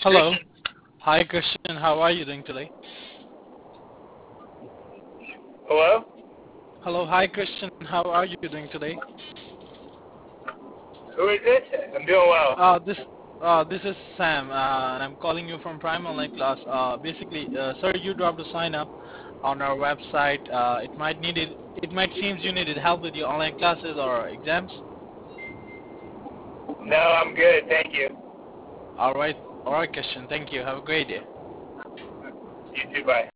Hello. Christian. Hi, Christian. How are you doing today? Hello? Hello. Hi, Christian. How are you doing today? Who is this? I'm doing well. This is Sam, and I'm calling you from Prime Online Class. Sir, you dropped a sign up on our website. It might seems you needed help with your online classes or exams. No, I'm good. Thank you. All right. All right, Christian. Thank you. Have a great day. You too. Bye.